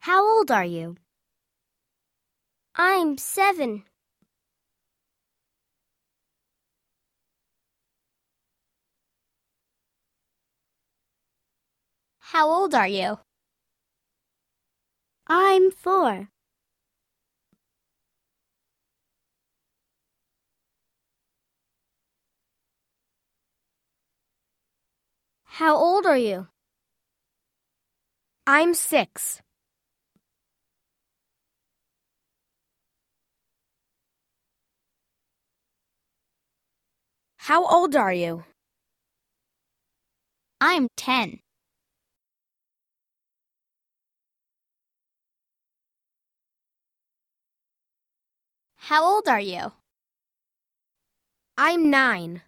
How old are you? I'm 7. How old are you? I'm 4. How old are you? I'm 6. How old are you? I'm 10. How old are you? I'm 9.